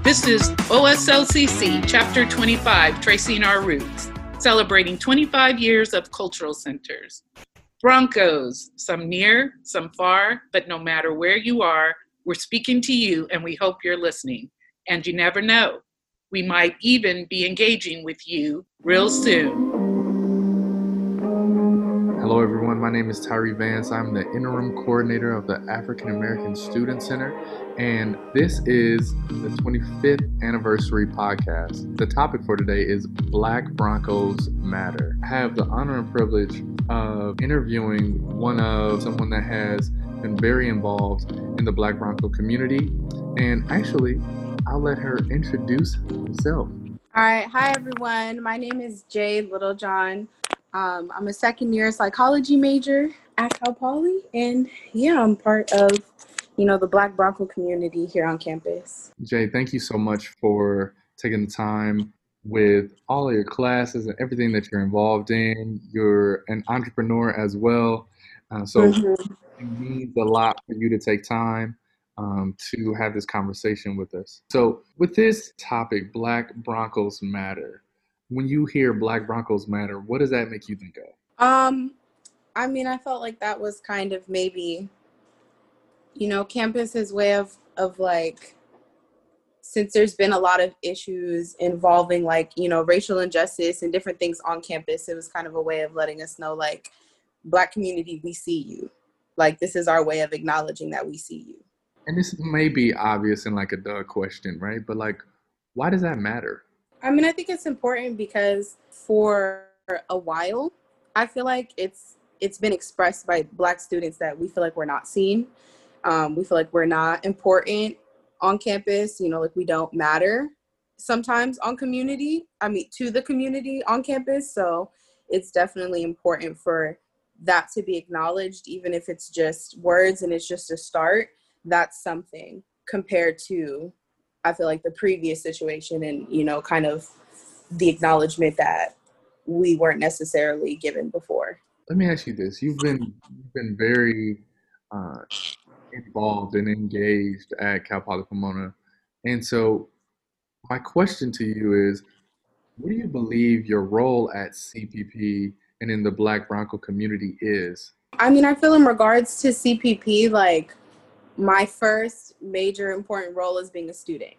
This is OSLCC, Chapter 25, Tracing Our Roots, celebrating 25 years of cultural centers. Broncos, some near, some far, but no matter where you are, we're speaking to you and we hope you're listening. And you never know, we might even be engaging with you real soon. Hello everyone, my name is Tyree Vance. I'm the interim coordinator of the African American Student Center, and this is the 25th anniversary podcast. The topic for today is Black Broncos Matter. I have the honor and privilege of interviewing someone that has been very involved in the Black Bronco community, and actually, I'll let her introduce herself. All right, hi everyone. My name is Jay Littlejohn. I'm a second-year psychology major at Cal Poly, and I'm part of, the Black Bronco community here on campus. Jay, thank you so much for taking the time with all of your classes and everything that you're involved in. You're an entrepreneur as well, so it means a lot for you to take time to have this conversation with us. So with this topic, Black Broncos Matter, when you hear Black Broncos Matter, what does that make you think of? I felt like that was kind of maybe, campus's way of like, since there's been a lot of issues involving racial injustice and different things on campus, it was kind of a way of letting us know, like, Black community, we see you. Like, this is our way of acknowledging that we see you. And this may be obvious and like a duh question, right? But why does that matter? I think it's important because for a while, I feel like it's been expressed by Black students that we feel like we're not seen. We feel like we're not important on campus, like we don't matter sometimes to the community on campus. So it's definitely important for that to be acknowledged, even if it's just words and it's just a start. That's something compared to, I feel like, the previous situation and, kind of the acknowledgement that we weren't necessarily given before. Let me ask you this. You've been very involved and engaged at Cal Poly Pomona. And so my question to you is, what do you believe your role at CPP and in the Black Bronco community is? I feel in regards to CPP, my first major important role is being a student.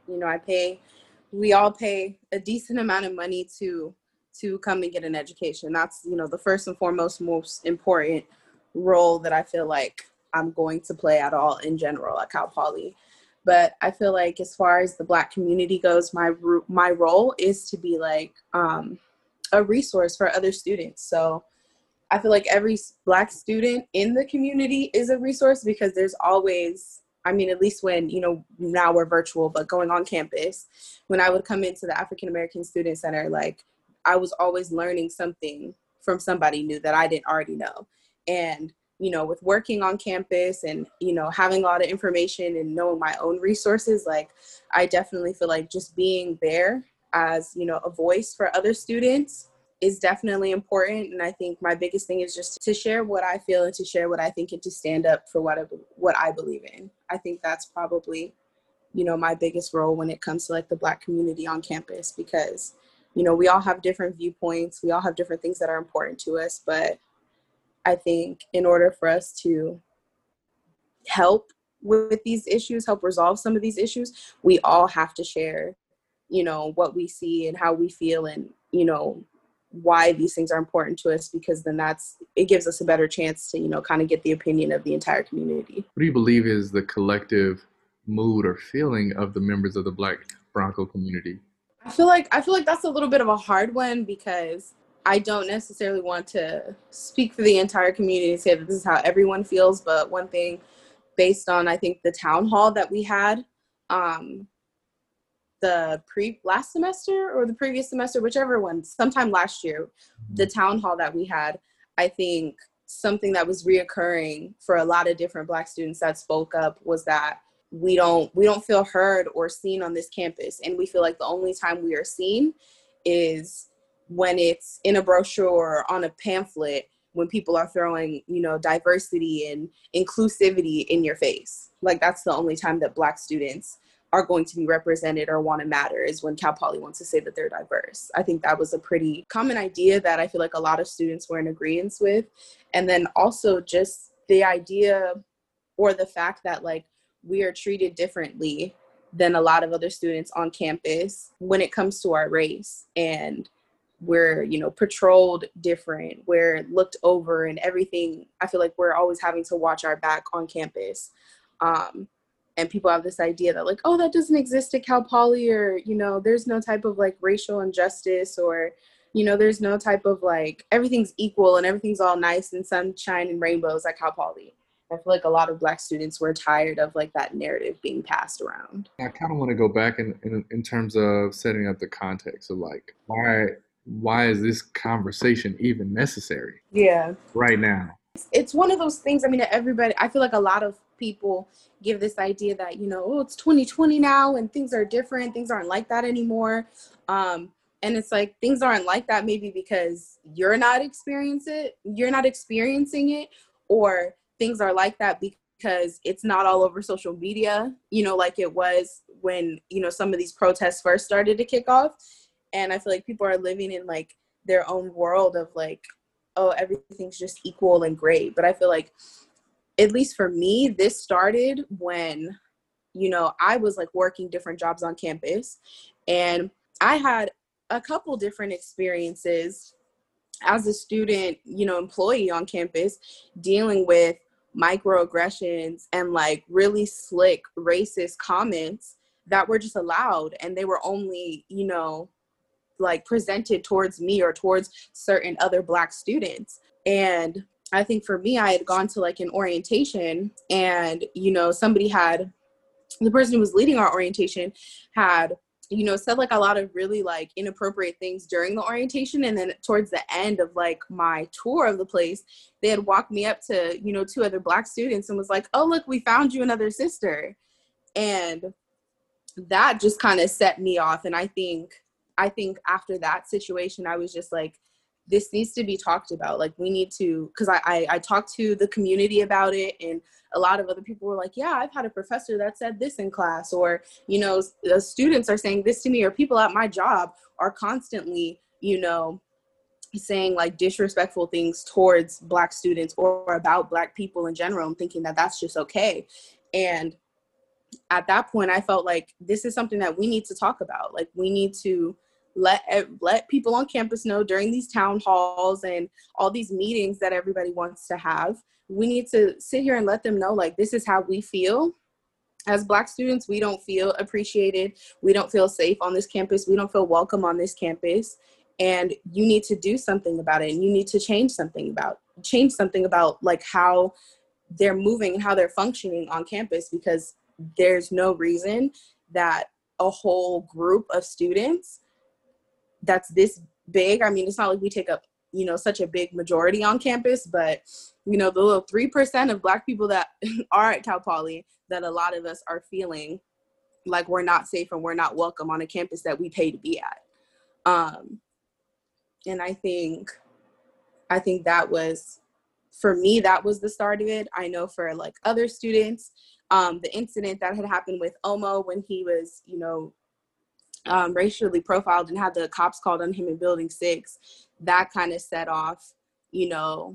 We all pay a decent amount of money to come and get an education. That's, the first and foremost, most important role that I feel like I'm going to play at all in general at Cal Poly. But I feel like as far as the Black community goes, my role is to be a resource for other students. So I feel like every Black student in the community is a resource because there's always, at least when, now we're virtual, but going on campus, when I would come into the African American Student Center, I was always learning something from somebody new that I didn't already know. And, with working on campus and, having a lot of information and knowing my own resources, I definitely feel like just being there as, a voice for other students is definitely important. And I think my biggest thing is just to share what I feel and to share what I think and to stand up for what I believe in. I think that's probably, my biggest role when it comes to the Black community on campus, because, we all have different viewpoints. We all have different things that are important to us. But I think in order for us to help with these issues, help resolve some of these issues, we all have to share, what we see and how we feel and, why these things are important to us, because then it gives us a better chance to, kind of get the opinion of the entire community. What do you believe is the collective mood or feeling of the members of the Black Bronco community? I feel like that's a little bit of a hard one, because I don't necessarily want to speak for the entire community and say that this is how everyone feels. But one thing, based on, I think, the town hall that we had, the last semester or the previous semester, whichever one, sometime last year, the town hall that we had, I think something that was reoccurring for a lot of different Black students that spoke up was that we don't feel heard or seen on this campus. And we feel like the only time we are seen is when it's in a brochure or on a pamphlet, when people are throwing, diversity and inclusivity in your face. That's the only time that Black students are going to be represented or want to matter is when Cal Poly wants to say that they're diverse. I think that was a pretty common idea that I feel like a lot of students were in agreement with. And then also just the idea or the fact that like we are treated differently than a lot of other students on campus when it comes to our race. And we're, you know, patrolled different, we're looked over and everything. I feel like we're always having to watch our back on campus. And people have this idea that like, oh, that doesn't exist at Cal Poly, or, you know, there's no type of like racial injustice, or, you know, there's no type of like, everything's equal and everything's all nice and sunshine and rainbows at Cal Poly. I feel like a lot of Black students were tired of like that narrative being passed around. I kind of want to go back in terms of setting up the context of like why is this conversation even necessary? Yeah. Right now. It's one of those things. I mean, everybody, I feel like a lot of people give this idea that, you know, oh, it's 2020 now and things are different. Things aren't like that anymore. And it's like, things aren't like that maybe because you're not experiencing it, or things are like that because it's not all over social media, you know, like it was when, you know, some of these protests first started to kick off. And I feel like people are living in like their own world of like, oh, everything's just equal and great. But I feel like, at least for me, this started when, you know, I was like working different jobs on campus, and I had a couple different experiences as a student, you know, employee on campus, dealing with microaggressions and like really slick racist comments that were just allowed, and they were only, you know, like presented towards me or towards certain other Black students. And I think for me, I had gone to like an orientation, and, you know, the person who was leading our orientation had, you know, said like a lot of really like inappropriate things during the orientation. And then towards the end of like my tour of the place, they had walked me up to, you know, 2 other Black students and was like, oh, look, we found you another sister. And that just kind of set me off. And I think after that situation, I was just like, this needs to be talked about. Like, we need to, because I talked to the community about it, and a lot of other people were like, yeah, I've had a professor that said this in class, or, you know, the students are saying this to me, or people at my job are constantly, you know, saying like disrespectful things towards Black students or about Black people in general, and thinking that that's just okay. And at that point, I felt like this is something that we need to talk about. Like, we need to let people on campus know during these town halls and all these meetings that everybody wants to have. We need to sit here and let them know, like, this is how we feel. As Black students, we don't feel appreciated. We don't feel safe on this campus. We don't feel welcome on this campus. And you need to do something about it. And you need to change something about like how they're moving and how they're functioning on campus, because there's no reason that a whole group of students that's this big, I mean, it's not like we take up, you know, such a big majority on campus, but, you know, the little 3% of Black people that are at Cal Poly, that a lot of us are feeling like we're not safe and we're not welcome on a campus that we pay to be at. And I think that was, for me, that was the start of it. I know for like other students, the incident that had happened with Omo when he was, you know, racially profiled and had the cops called on him in Building 6, that kind of set off, you know,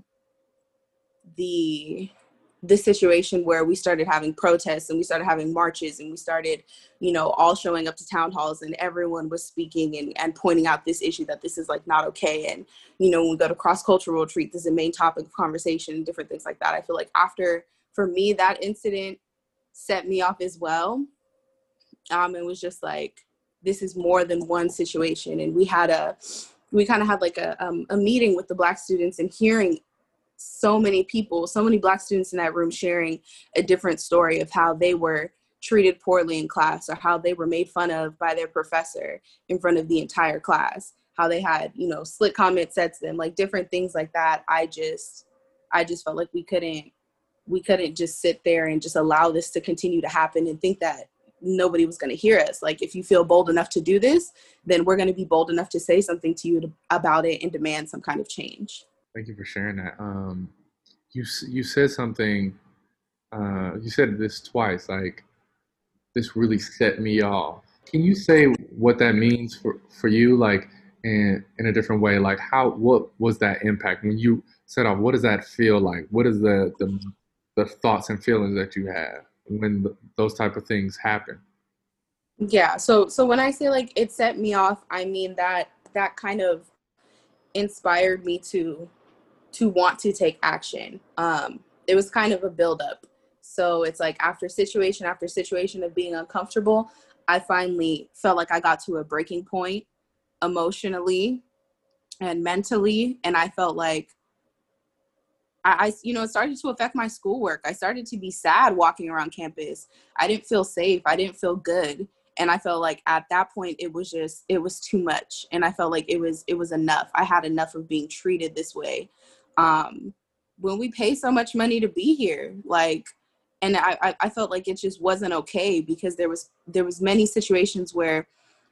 the situation where we started having protests and we started having marches and we started, you know, all showing up to town halls and everyone was speaking and pointing out this issue, that this is like not okay. And, you know, when we go to cross-cultural retreat, this is a main topic of conversation and different things like that. I feel like for me, that incident set me off as well. It was just like, this is more than one situation. And we kind of had like a meeting with the Black students, and hearing so many people, so many Black students in that room sharing a different story of how they were treated poorly in class, or how they were made fun of by their professor in front of the entire class, how they had, you know, slick comments said to them, like different things like that. I just felt like we couldn't just sit there and just allow this to continue to happen and think that nobody was going to hear us. Like, if you feel bold enough to do this, then we're going to be bold enough to say something to you about it and demand some kind of change. Thank you for sharing that. You said something. You said this twice. Like, this really set me off. Can you say what that means for you, like in a different way? Like what was that impact when you set off? What does that feel like? What is the thoughts and feelings that you have when those type of things happen? Yeah. So when I say like it set me off, I mean that kind of inspired me to want to take action. It was kind of a buildup. So it's like after situation of being uncomfortable, I finally felt like I got to a breaking point emotionally and mentally. And I felt like it started to affect my schoolwork. I started to be sad walking around campus. I didn't feel safe. I didn't feel good. And I felt like at that point it was too much. And I felt like it was enough. I had enough of being treated this way. When we pay so much money to be here, like, and I felt like it just wasn't okay, because there was many situations where,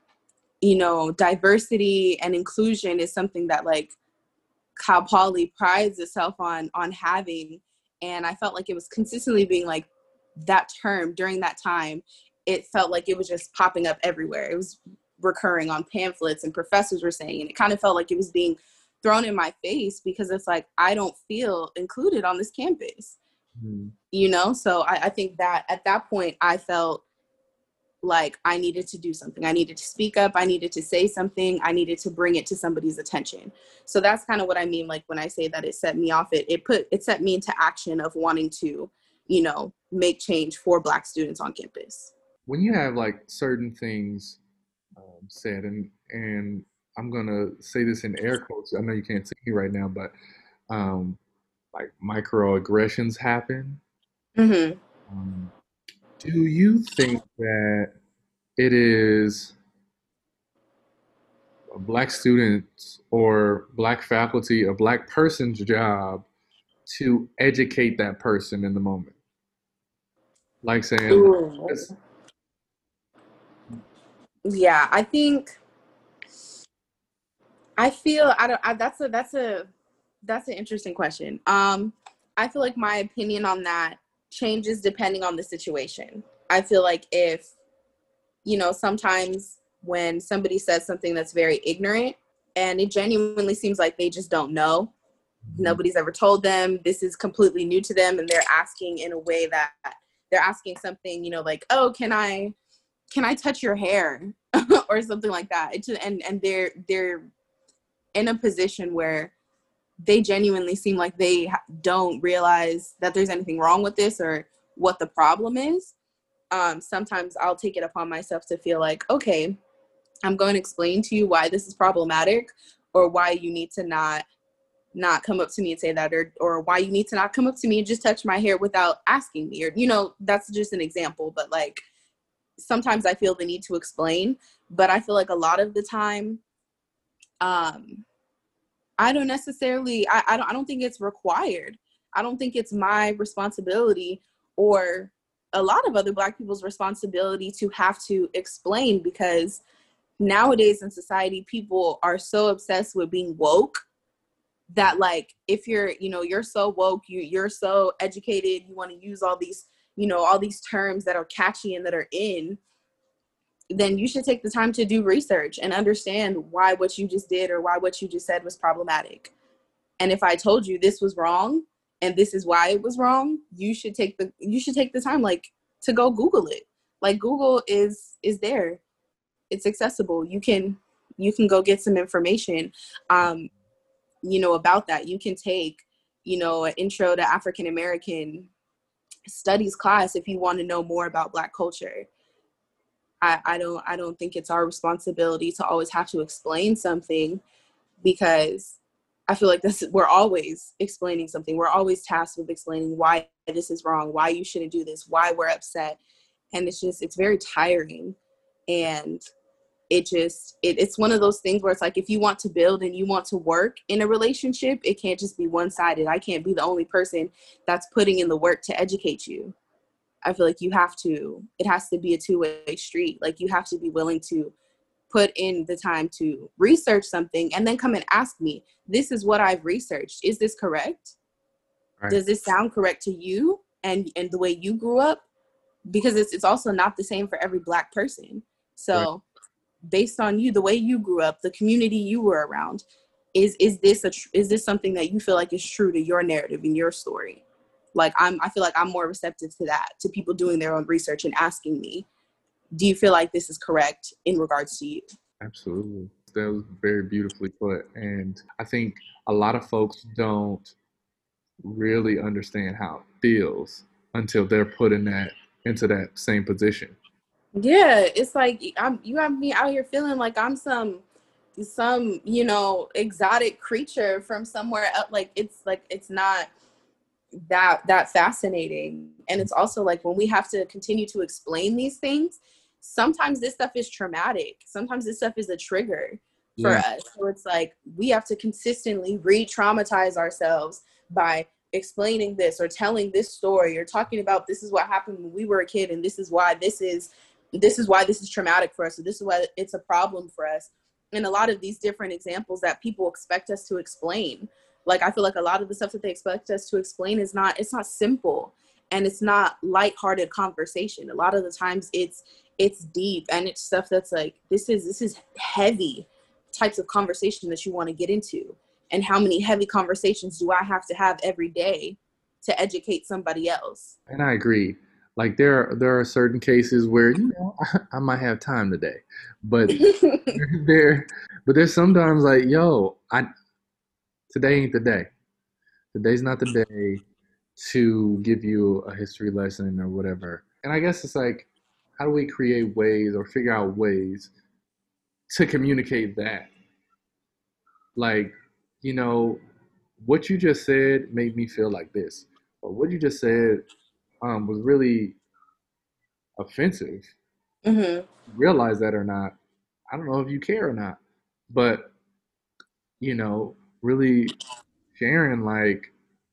diversity and inclusion is something that like Cal Poly prides itself on having. And I felt like it was consistently being like that term during that time. It felt like it was just popping up everywhere. It was recurring on pamphlets and professors were saying, and it kind of felt like it was being thrown in my face, because it's like, I don't feel included on this campus, So I think that at that point I felt like I needed to do something. I needed to speak up. I needed to say something. I needed to bring it to somebody's attention. So that's kind of what I mean. Like when I say that it set me off, it set me into action of wanting to, make change for Black students on campus. When you have like certain things said, and I'm gonna say this in air quotes. I know you can't see me right now, but like microaggressions happen. Mm-hmm. Do you think that it is a Black students or Black faculty, a Black person's job to educate that person in the moment? Like saying, yeah, I feel, that's an interesting question. I feel like my opinion on that changes depending on the situation. I feel like if, sometimes when somebody says something that's very ignorant and it genuinely seems like they just don't know, nobody's ever told them, this is completely new to them, and they're asking in a way that they're asking something, like, oh, can I touch your hair or something like that. And they're in a position where they genuinely seem like they don't realize that there's anything wrong with this or what the problem is. Sometimes I'll take it upon myself to feel like, okay, I'm going to explain to you why this is problematic, or why you need to not come up to me and say that, or why you need to not come up to me and just touch my hair without asking me, or, that's just an example. But like, sometimes I feel the need to explain, but I feel like a lot of the time, I don't necessarily, I don't think it's required. I don't think it's my responsibility or a lot of other Black people's responsibility to have to explain, because nowadays in society, people are so obsessed with being woke that like, if you're so woke, you're so educated, you want to use all these, all these terms that are catchy and that are in, then you should take the time to do research and understand why what you just did or why what you just said was problematic. And if I told you this was wrong and this is why it was wrong, you should take the time, like, to go Google it. Like, Google is there. It's accessible. You can go get some information, about that. You can take, an intro to African American studies class if you want to know more about Black culture. I don't think it's our responsibility to always have to explain something, because I feel like we're always explaining something. We're always tasked with explaining why this is wrong, why you shouldn't do this, why we're upset. And it's very tiring. And it's one of those things where it's like, if you want to build and you want to work in a relationship, it can't just be one-sided. I can't be the only person that's putting in the work to educate you. I feel like it has to be a two-way street. Like, you have to be willing to put in the time to research something and then come and ask me, this is what I've researched. Is this correct? Right. Does this sound correct to you and the way you grew up? because it's also not the same for every Black person. So Right. based on you, the way you grew up, the community you were around, is this something that you feel like is true to your narrative and your story? Like I feel like I'm more receptive to that, to people doing their own research and asking me, do you feel like this is correct in regards to you? Absolutely. That was very beautifully put. And I think a lot of folks don't really understand how it feels until they're put into that same position. Yeah, it's like you have me out here feeling like I'm some exotic creature from somewhere else. Like it's not that fascinating. And it's also like when we have to continue to explain these things, sometimes this stuff is traumatic. Sometimes this stuff is a trigger for us. So it's like we have to consistently re-traumatize ourselves by explaining this or telling this story or talking about this is what happened when we were a kid and this is why this is traumatic for us. So this is why it's a problem for us. And a lot of these different examples that people expect us to explain, like I feel like a lot of the stuff that they expect us to explain it's not simple, and it's not lighthearted conversation. A lot of the times it's deep, and it's stuff that's like this is heavy types of conversation that you want to get into. And how many heavy conversations do I have to have every day to educate somebody else? And I agree. Like there are certain cases where I might have time today, but there's sometimes like today ain't the day. Today's not the day to give you a history lesson or whatever. And I guess it's like, how do we create ways or figure out ways to communicate that? Like, what you just said made me feel like this, or what you just said was really offensive. Mm-hmm. Realize that or not, I don't know if you care or not, but really sharing like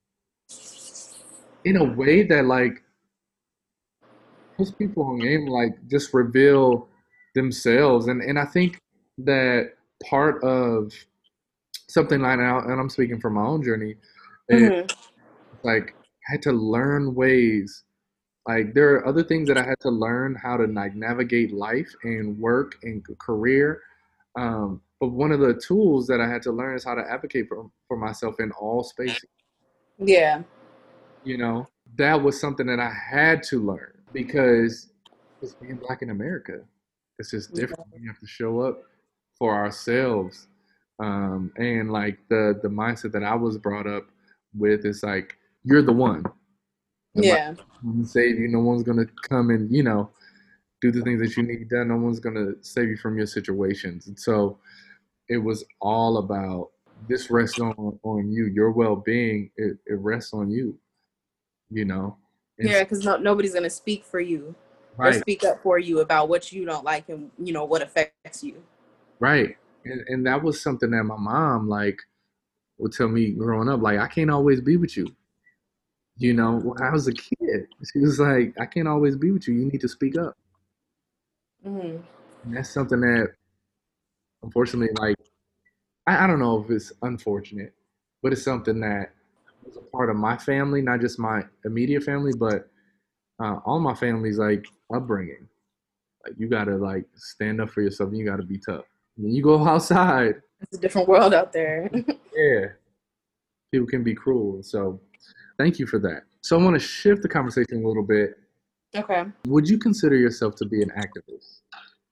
in a way that like puts people on game, like just reveal themselves. And I think that part of something like that, and I'm speaking from my own journey, is Mm-hmm. like I had to learn ways. Like there are other things that I had to learn how to like navigate life and work and career. But one of the tools that I had to learn is how to advocate for myself in all spaces. Yeah. That was something that I had to learn because it's being Black in America. It's just different. We have to show up for ourselves. And like the mindset that I was brought up with is like, you're the one. Yeah. Can save you. No one's gonna come and do the things that you need done. No one's gonna save you from your situations. And so it was all about this rests on you. Your well being it rests on you. And Yeah, because nobody's gonna speak for you or right, speak up for you about what you don't like and what affects you. right. And that was something that my mom like would tell me growing up. Like I can't always be with you. When I was a kid, she was like, I can't always be with you. You need to speak up. Mm-hmm. And that's something that, unfortunately, like, I don't know if it's unfortunate, but it's something that was a part of my family, not just my immediate family, but all my family's like upbringing. Like, you got to like stand up for yourself and you got to be tough. When you go outside, It's a different world out there. yeah, people can be cruel. So, thank you for that. So, I want to shift the conversation a little bit. Okay. Would you consider yourself to be an activist?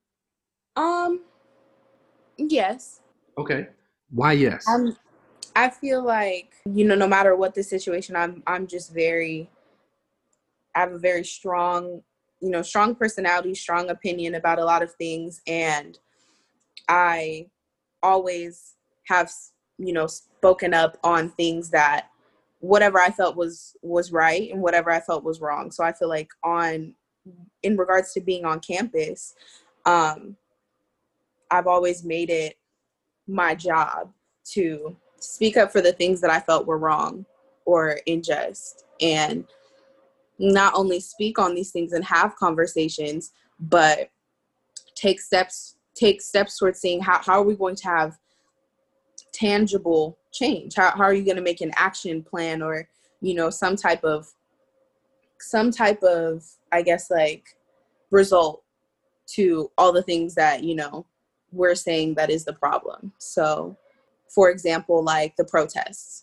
Yes. Okay. Why yes? I feel like, no matter what the situation, I'm just I have a very strong, strong personality, strong opinion about a lot of things. And I always have, spoken up on things that whatever I felt was right and whatever I felt was wrong. So I feel like in regards to being on campus, I've always made it my job to speak up for the things that I felt were wrong or unjust, and not only speak on these things and have conversations, but take steps towards seeing how are we going to have tangible change? How are you going to make an action plan or, some type of some type of, I guess, like, result to all the things that, you know, we're saying that is the problem. So, for example, like the protests.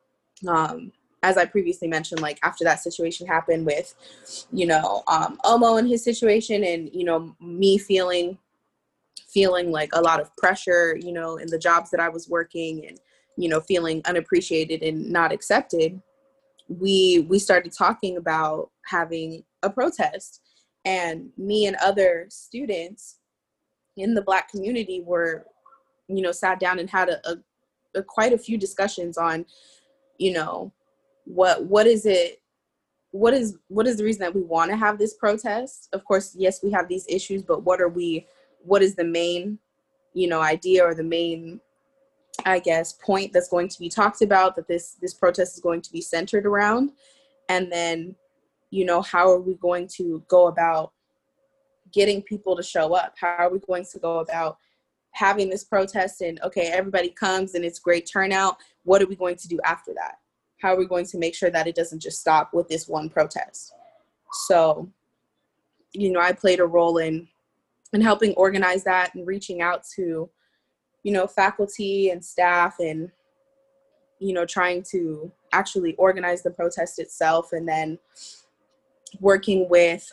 As I previously mentioned, like after that situation happened with, you know, Omo and his situation, and, you know, me feeling like a lot of pressure, you know, in the jobs that I was working, and, you know, feeling unappreciated and not accepted, we started talking about having a protest. And me and other students in the Black community were, you know, sat down and had a quite a few discussions on, you know, what is it, what is the reason that we want to have this protest? Of course, yes, we have these issues, but what is the main, you know, idea, or the main, I guess, point that's going to be talked about, that this protest is going to be centered around? And then, you know, how are we going to go about getting people to show up? How are we going to go about having this protest, and okay, everybody comes and it's great turnout. What are we going to do after that? How are we going to make sure that it doesn't just stop with this one protest? So, you know, I played a role in helping organize that, and reaching out to, you know, faculty and staff, and, you know, trying to actually organize the protest itself, and then working with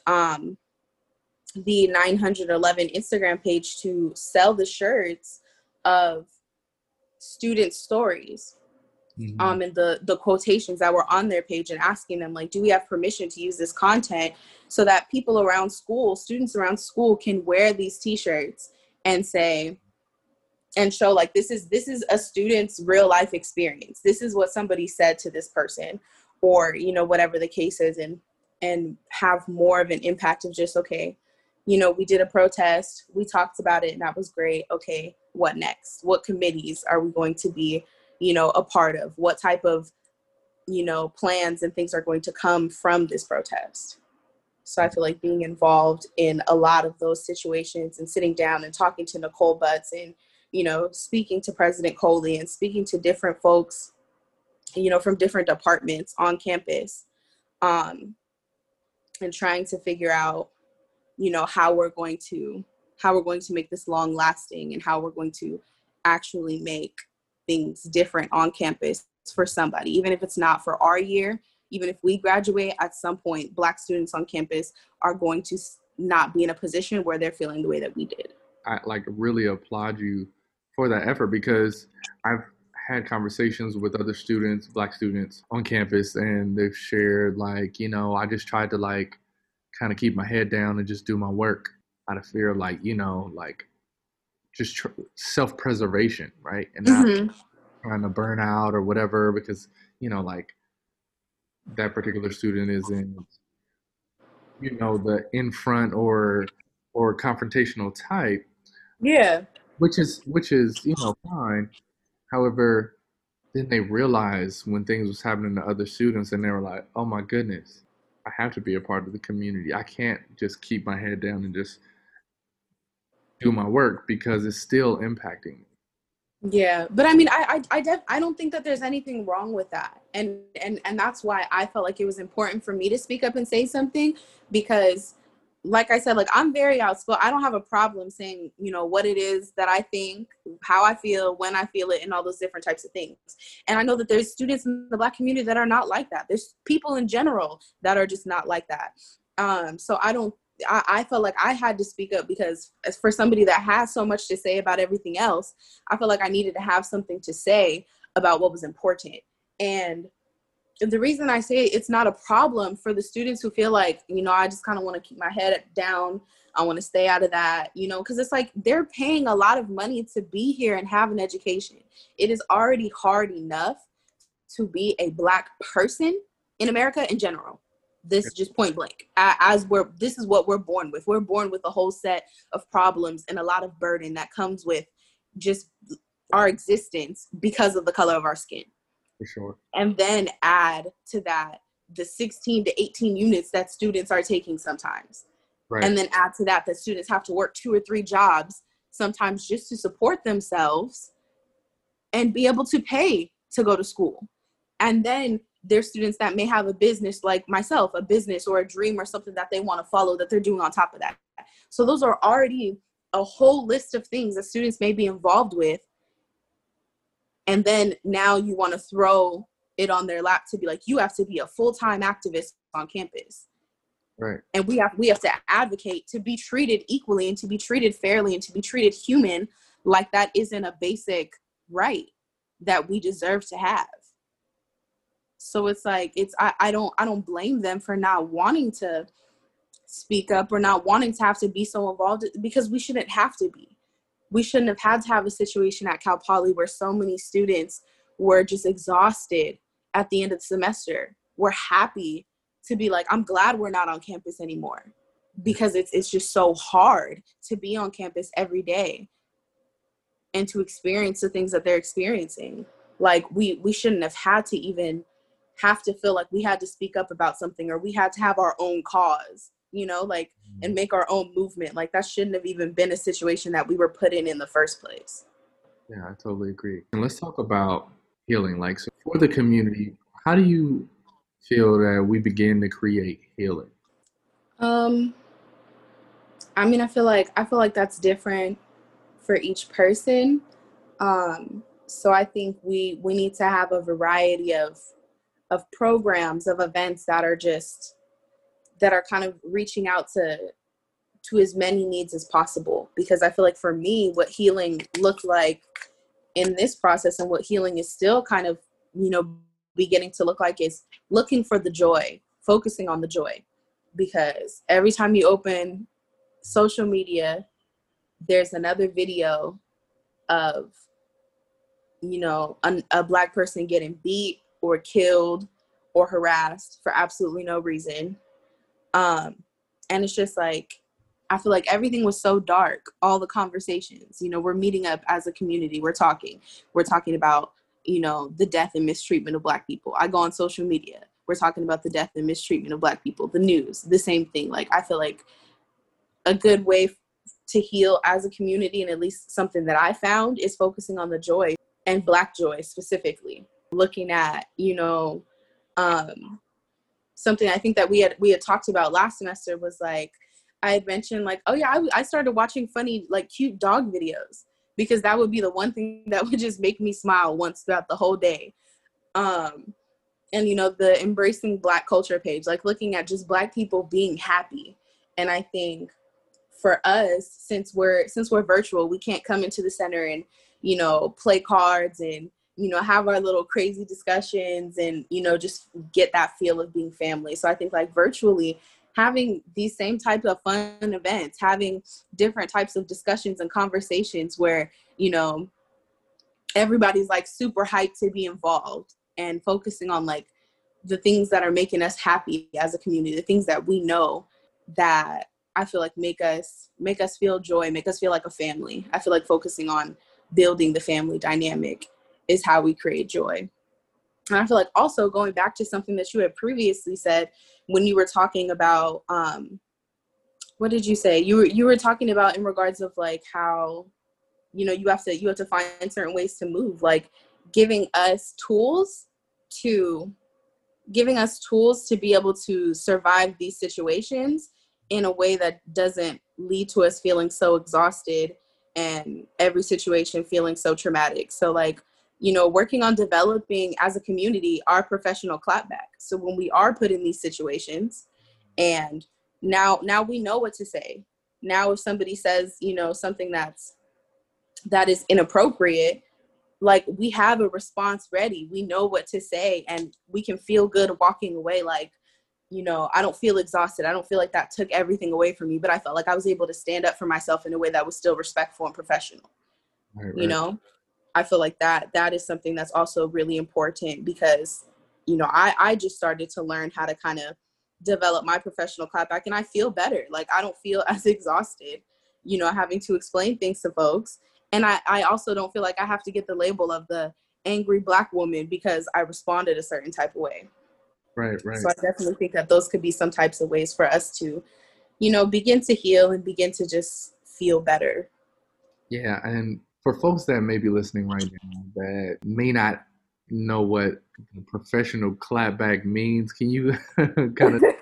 the 911 Instagram page to sell the shirts of student stories. Mm-hmm. And the quotations that were on their page, and asking them, like, do we have permission to use this content, so that people around school, students around school, can wear these t-shirts and say, and show, like, this is a student's real life experience. This is what somebody said to this person, or, you know, whatever the case is, and have more of an impact of just, okay, you know, we did a protest, we talked about it, and that was great. Okay, what next? What committees are we going to be, you know, a part of? What type of, you know, plans and things are going to come from this protest? So I feel like being involved in a lot of those situations, and sitting down and talking to Nicole Butts, and, you know, speaking to President Coley, and speaking to different folks, you know, from different departments on campus, and trying to figure out, you know, how we're going to make this long lasting, and how we're going to actually make things different on campus for somebody, even if it's not for our year. Even if we graduate, at some point, Black students on campus are going to not be in a position where they're feeling the way that we did. I like really applaud you for that effort, because I've had conversations with other students, Black students on campus, and they've shared, like, you know, I just tried to, like, kind of keep my head down and just do my work out of fear of, like, you know, like, just self-preservation, right? And not trying to burn out or whatever, because, you know, like, that particular student is in, you know, the in front or confrontational type, Yeah. which is you know, fine. However, then they realized when things was happening to other students, and they were like, oh my goodness, I have to be a part of the community. I can't just keep my head down and just do my work, because it's still impacting me. Yeah, but I mean, I don't think that there's anything wrong with that, and that's why I felt like it was important for me to speak up and say something, because, like I said, like, I'm very outspoken. I don't have a problem saying, you know, what it is that I think, how I feel, when I feel it, and all those different types of things. And I know that there's students in the Black community that are not like that. There's people in general that are just not like that. So I felt like I had to speak up, because as for somebody that has so much to say about everything else, I felt like I needed to have something to say about what was important. And the reason I say it's not a problem for the students who feel like, you know, I just kind of want to keep my head down, I want to stay out of that, you know, because it's like they're paying a lot of money to be here and have an education. It is already hard enough to be a Black person in America in general. This is just point blank. This is what we're born with. We're born with a whole set of problems and a lot of burden that comes with just our existence because of the color of our skin. For sure. And then add to that the 16 to 18 units that students are taking sometimes. Right. And then add to that students have to work 2 or 3 jobs sometimes just to support themselves and be able to pay to go to school. And then there's students that may have a business like myself, a business or a dream or something that they want to follow that they're doing on top of that. So those are already a whole list of things that students may be involved with. And then now you want to throw it on their lap to be like, you have to be a full-time activist on campus. Right. And we have to advocate to be treated equally and to be treated fairly and to be treated human, like that isn't a basic right that we deserve to have. So it's like, I don't blame them for not wanting to speak up or not wanting to have to be so involved, because we shouldn't have to be. We shouldn't have had to have a situation at Cal Poly where so many students were just exhausted at the end of the semester. We're happy to be like, I'm glad we're not on campus anymore, because it's just so hard to be on campus every day and to experience the things that they're experiencing. Like we shouldn't have had to even have to feel like we had to speak up about something, or we had to have our own cause, you know, like, and make our own movement. Like that shouldn't have even been a situation that we were put in the first place. Yeah, I totally agree. And let's talk about healing. Like, so for the community, how do you feel that we begin to create healing? I mean, I feel like that's different for each person. So I think we need to have a variety of programs, of events that are kind of reaching out to as many needs as possible. Because I feel like for me, what healing looked like in this process and what healing is still kind of, you know, beginning to look like is looking for the joy, focusing on the joy. Because every time you open social media, there's another video of, you know, a Black person getting beat or killed or harassed for absolutely no reason. And it's just like, I feel like everything was so dark, all the conversations, you know, we're meeting up as a community, we're talking about, you know, the death and mistreatment of Black people. I go on social media, we're talking about the death and mistreatment of Black people, the news, the same thing. Like, I feel like a good way to heal as a community, and at least something that I found, is focusing on the joy, and Black joy specifically. Looking at, you know, something I think that we had talked about last semester was like, I had mentioned like, oh yeah, I started watching funny, like cute dog videos, because that would be the one thing that would just make me smile once throughout the whole day. And you know, the Embracing Black Culture page, like looking at just Black people being happy. And I think for us, since we're virtual, we can't come into the center and, you know, play cards and, you know, have our little crazy discussions and, you know, just get that feel of being family. So I think like virtually having these same types of fun events, having different types of discussions and conversations where, you know, everybody's like super hyped to be involved, and focusing on like the things that are making us happy as a community, the things that we know that I feel like make us feel joy, make us feel like a family. I feel like focusing on building the family dynamic is how we create joy. And I feel like also going back to something that you had previously said when you were talking about, what did you say? You were talking about in regards of like how, you know, you have to find certain ways to move, like giving us tools to be able to survive these situations in a way that doesn't lead to us feeling so exhausted and every situation feeling so traumatic. So like, you know, working on developing as a community our professional clapback. So when we are put in these situations, and now we know what to say. Now if somebody says, you know, something that is inappropriate, like we have a response ready. We know what to say, and we can feel good walking away. Like, you know, I don't feel exhausted. I don't feel like that took everything away from me, but I felt like I was able to stand up for myself in a way that was still respectful and professional. Right. You know, I feel like that is something that's also really important, because, you know, I just started to learn how to kind of develop my professional clapback, and I feel better. Like I don't feel as exhausted, you know, having to explain things to folks. And I also don't feel like I have to get the label of the angry Black woman because I responded a certain type of way. Right. So I definitely think that those could be some types of ways for us to, you know, begin to heal and begin to just feel better. Yeah. And for folks that may be listening right now that may not know what professional clapback means. Can you kind of?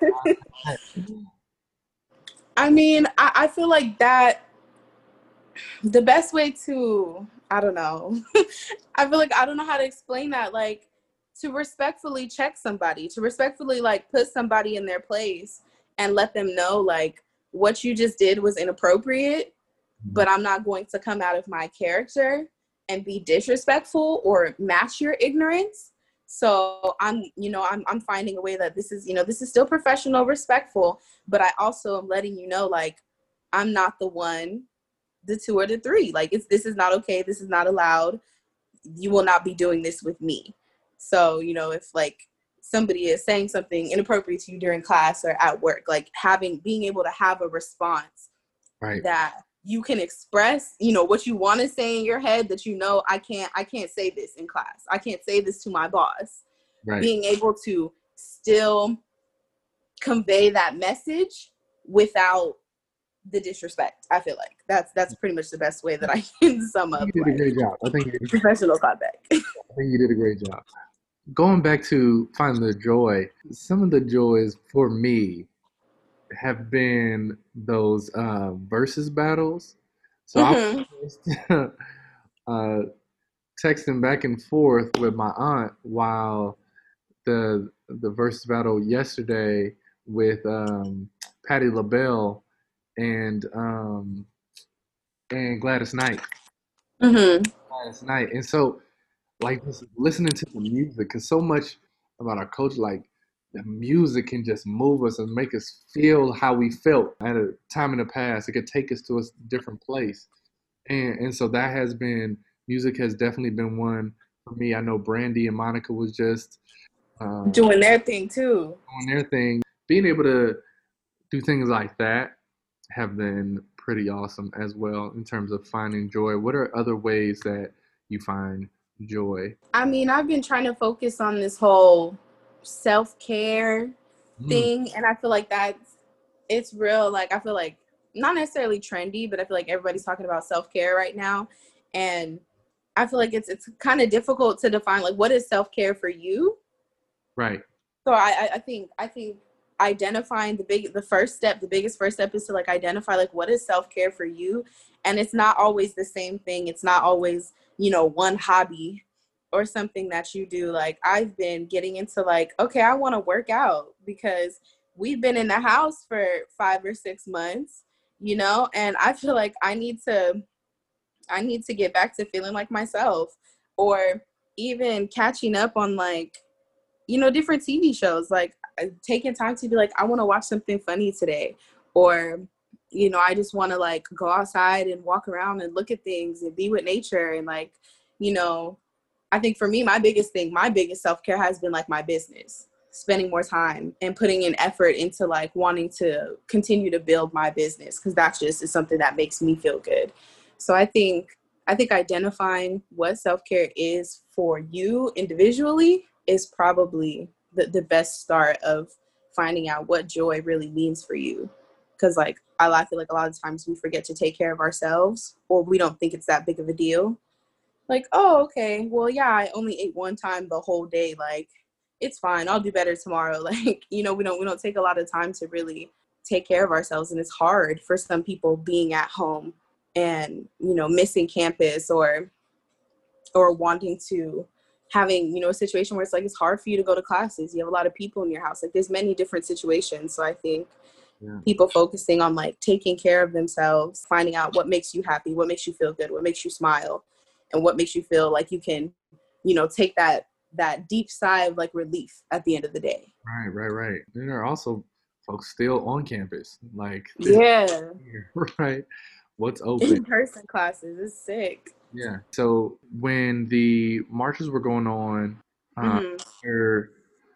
I mean, I feel like that the best way to, I don't know, I feel like I don't know how to explain that. Like, to respectfully check somebody, to respectfully like put somebody in their place and let them know like what you just did was inappropriate, but I'm not going to come out of my character and be disrespectful or match your ignorance. So I'm finding a way that this is still professional, respectful, but I also am letting you know, like, I'm not the one, the two or the three. Like, this is not okay. This is not allowed. You will not be doing this with me. So, if like somebody is saying something inappropriate to you during class or at work, like being able to have a response Right. that you can express, what you want to say in your head, that I can't say this in class. I can't say this to my boss. Right. Being able to still convey that message without the disrespect. I feel like that's pretty much the best way that I can sum up. You did a great job. I think professional clapback. I think you did a great job. Going back to finding the joy, some of the joys for me have been those versus battles. So I was uh, texting back and forth with my aunt while the versus battle yesterday with Patti LaBelle and Gladys Knight. Gladys Knight, and so like just listening to the music, because so much about our culture, like the music can just move us and make us feel how we felt at a time in the past. It could take us to a different place. And so that has been, music has definitely been one for me. I know Brandy and Monica was just doing their thing too. doing their thing. Being able to do things like that have been pretty awesome as well in terms of finding joy. What are other ways that you find joy? I mean, I've been trying to focus on this whole self-care thing, and I feel like it's real. Like, I feel like not necessarily trendy, but I feel like everybody's talking about self-care right now, and I feel like it's kind of difficult to define, like, what is self-care for you? Right. So I think identifying the biggest first step is to like identify like what is self-care for you. And it's not always the same thing. It's not always, one hobby or something that you do. Like, I've been getting into like, okay, I want to work out because we've been in the house for 5 or 6 months, and I feel like I need to get back to feeling like myself, or even catching up on like, different TV shows, like taking time to be like, I want to watch something funny today, or, I just want to like go outside and walk around and look at things and be with nature. And like, I think for me, my biggest self-care has been like my business, spending more time and putting in effort into like wanting to continue to build my business, because that just is something that makes me feel good. So I think identifying what self-care is for you individually is probably the best start of finding out what joy really means for you. Because like I feel like a lot of times we forget to take care of ourselves, or we don't think it's that big of a deal. Like, oh, okay, well, yeah, I only ate one time the whole day. Like, it's fine. I'll do better tomorrow. Like, we don't take a lot of time to really take care of ourselves. And it's hard for some people being at home and, missing campus or wanting to having, a situation where it's like, it's hard for you to go to classes. You have a lot of people in your house. Like, there's many different situations. So I think people focusing on like taking care of themselves, finding out what makes you happy, what makes you feel good, what makes you smile, and what makes you feel like you can, take that deep sigh of like relief at the end of the day. Right. There are also folks still on campus. Like, yeah. Right. What's open? In-person classes is sick. Yeah. So when the marches were going on, after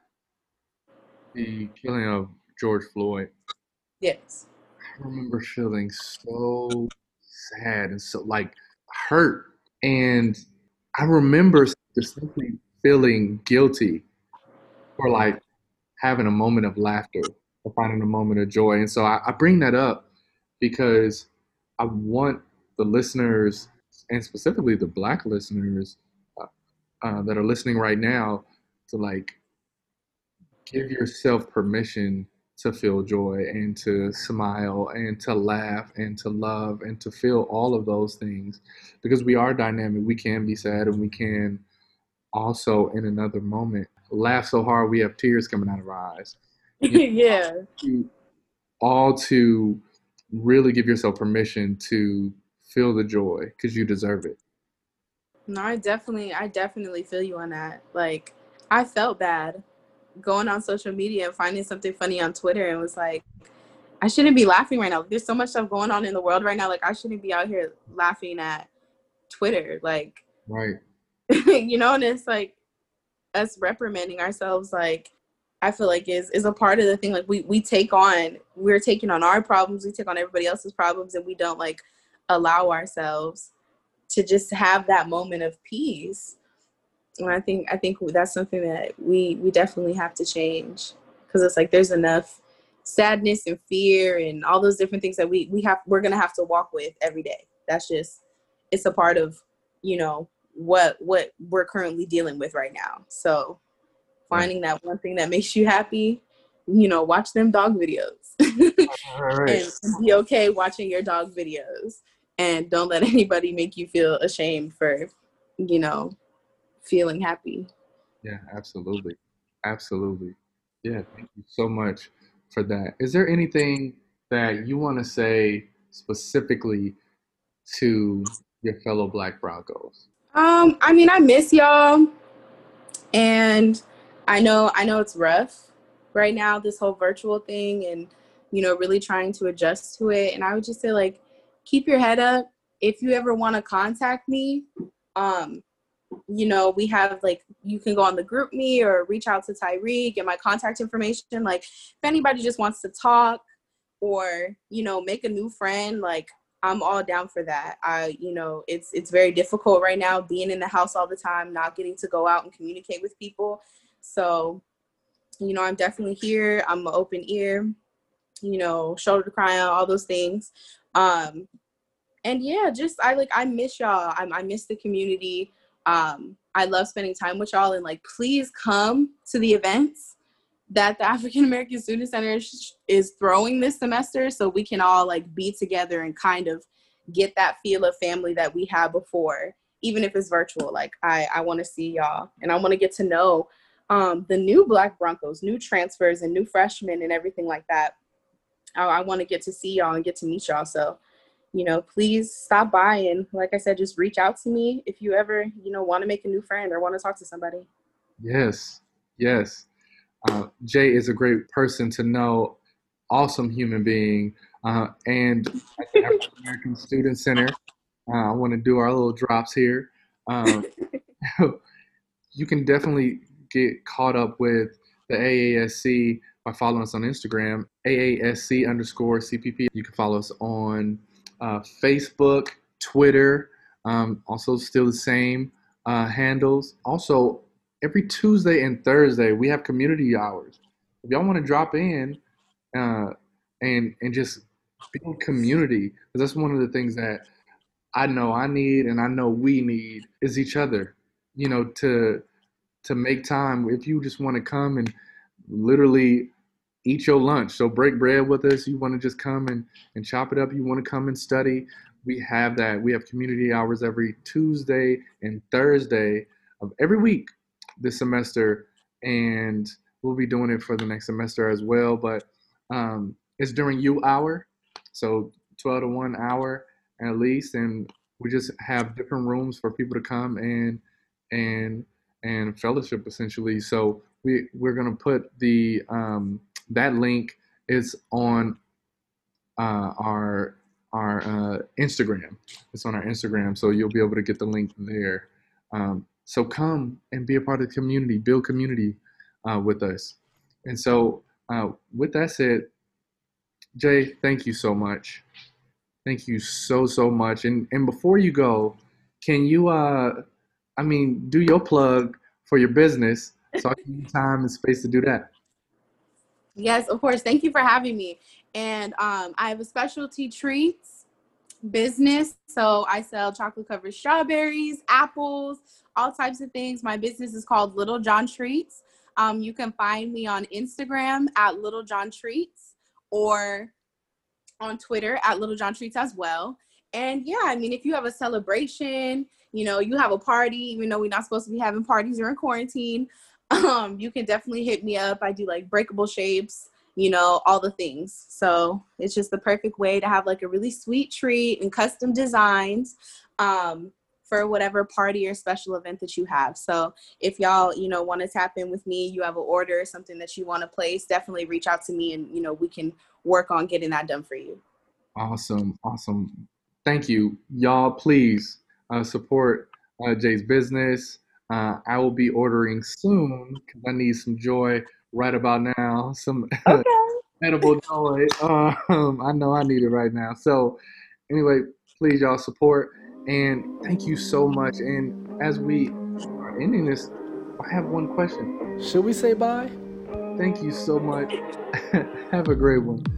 the killing of George Floyd, yes, I remember feeling so sad and so like hurt. And I remember distinctly feeling guilty for like having a moment of laughter or finding a moment of joy. And so I bring that up because I want the listeners, and specifically the Black listeners, that are listening right now to like give yourself permission to feel joy and to smile and to laugh and to love and to feel all of those things, because we are dynamic. We can be sad, and we can also in another moment laugh so hard we have tears coming out of our eyes. Yeah. You all to really give yourself permission to feel the joy because you deserve it. No, I definitely feel you on that. Like, I felt bad going on social media and finding something funny on Twitter and was like, I shouldn't be laughing right now. There's so much stuff going on in the world right now. Like, I shouldn't be out here laughing at Twitter. Like, Right. you know, and it's like us reprimanding ourselves, like, I feel like is a part of the thing. Like, we're taking on our problems, we take on everybody else's problems, and we don't like allow ourselves to just have that moment of peace. And I think that's something that we definitely have to change, because it's like there's enough sadness and fear and all those different things that we're gonna have to walk with every day. That's just, it's a part of, you know, what we're currently dealing with right now. So finding that one thing that makes you happy, you know, watch them dog videos. All right. And be okay watching your dog videos, and don't let anybody make you feel ashamed for, you know, feeling happy. Yeah, absolutely. Absolutely. Yeah, thank you so much for that. Is there anything that you want to say specifically to your fellow Black Broncos? I mean, I miss y'all, and I know it's rough right now, this whole virtual thing, and, you know, really trying to adjust to it. And I would just say, like, keep your head up. If you ever want to contact me, you know, we have, like, you can go on the group me or reach out to Tyree, get my contact information. Like, if anybody just wants to talk or, you know, make a new friend, like, I'm all down for that. You know, it's very difficult right now being in the house all the time, not getting to go out and communicate with people. So, you know, I'm definitely here. I'm an open ear, you know, shoulder to cry on, all those things. And yeah, just I miss y'all. I miss the community. I love spending time with y'all, and like, please come to the events that the African American Student Center is throwing this semester, so we can all like be together and kind of get that feel of family that we had before, even if it's virtual. Like, I want to see y'all, and I want to get to know the new Black Broncos, new transfers and new freshmen and everything like that. I want to get to see y'all and get to meet y'all. So, you know, please stop by, and like I said, just reach out to me if you ever, you know, want to make a new friend or want to talk to somebody. Yes, yes. Jay is a great person to know, awesome human being. And at the African American Student Center, I want to do our little drops here. Um, you can definitely get caught up with the AASC by following us on Instagram, AASC underscore CPP. You can follow us on Facebook, Twitter, also still the same handles. Also, every Tuesday and Thursday, we have community hours. If y'all want to drop in uh, and just build community, because that's one of the things that I know I need and I know we need is each other. You know, to make time. If you just want to come and literally eat your lunch, so break bread with us. You want to just come and chop it up. You want to come and study. We have that. We have community hours every Tuesday and Thursday of every week this semester, and we'll be doing it for the next semester as well. But it's during U hour, so 12 to 1 hour at least, and we just have different rooms for people to come and and fellowship essentially. So we're gonna put the that link is on our Instagram. It's on our Instagram, so you'll be able to get the link there. So come and be a part of the community, build community with us. And so with that said, Jay, thank you so much. Thank you so much. And before you go, can you do your plug for your business so I can give you time and space to do that? Yes, of course. Thank you for having me. And I have a specialty treats business. So I sell chocolate covered strawberries, apples, all types of things. My business is called Little John Treats. You can find me on Instagram at Little John Treats, or on Twitter at Little John Treats as well. And yeah, I mean, if you have a celebration, you know, you have a party, even though we're not supposed to be having parties during quarantine, you can definitely hit me up. I do like breakable shapes, you know, all the things. So it's just the perfect way to have like a really sweet treat and custom designs for whatever party or special event that you have. So if y'all, you know, want to tap in with me, you have an order or something that you want to place, definitely reach out to me, and, you know, we can work on getting that done for you. Awesome. Thank you. Y'all, please support Jay's business. I will be ordering soon because I need some joy right about now. Some edible joy. I know I need it right now. So anyway, please, y'all, support. And thank you so much. And as we are ending this, I have one question. Should we say bye? Thank you so much. Have a great one.